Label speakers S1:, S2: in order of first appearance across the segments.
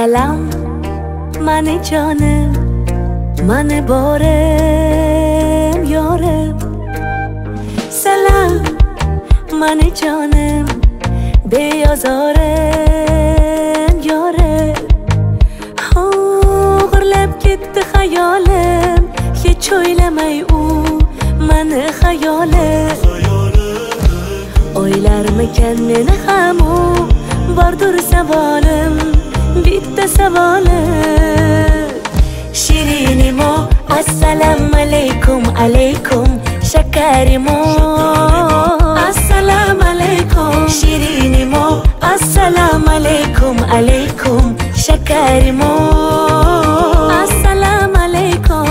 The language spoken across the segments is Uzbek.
S1: Assalam, mani jonim, mani borim, yorim. Salam, mani jonim, beyozorim, yorim. G'irlab ketdi xayolim, hech o'ylamay u mani xayolim. O'ylarmikan meni ham u, bordur savolim, bitta savolim. Shirinimo, assalomu alaykum, alaykum, shakarimo. Assalomu alaykum, shirinimo, assalomu alaykum, alaykum, shakarimo. Assalomu alaykum.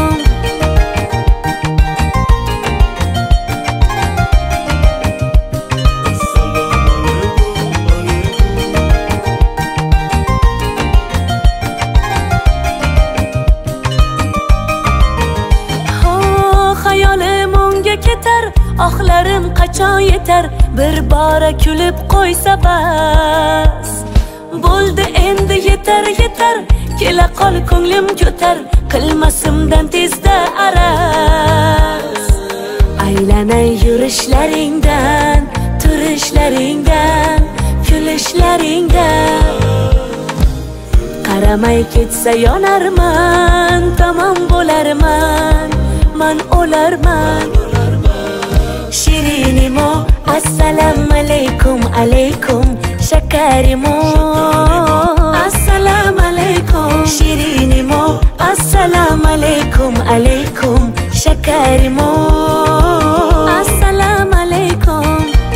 S1: Ketar, oxlarim qachon yetar, bir bora kulib qo'ysa bas. Bo'ldi endi yetar, yetar, kela qol ko'nglim ko'tar, qilmasimdan tezda araz. Aylanay yurishlaringdan, turishlaringdan, kulishlaringdan. Qaramay ketsa yonarman, tamom bo'larman, man o'larman. Shirinimo, assalomu alaykum, alaykum, shakarimo. Assalomu alaykum, shirinimo, assalomu alaykum, alaykum, shakarimo. Assalomu alaykum.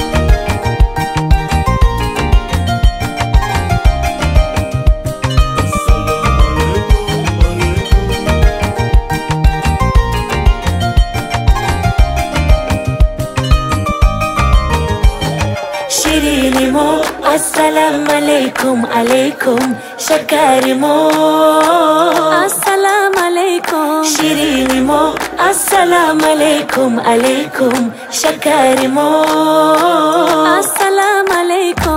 S1: Shirinimo, assalomu alaykum, alaykum, shakarimo. Assalomu alaykum, shirinimo, assalomu alaykum, alaykum, shakarimo. Assalomu alaykum.